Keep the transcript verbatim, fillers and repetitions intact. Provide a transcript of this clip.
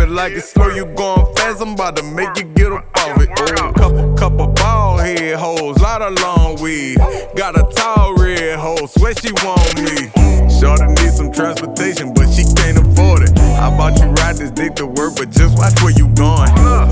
like it's slow, you going fast, I'm about to make you get up off it. Oh, couple, couple bald head hoes, lot of long weed. Got a tall red hoe, swear she want me. Shorty need some transportation, but she can't afford it. How about you ride this dick to work, but just watch where you going?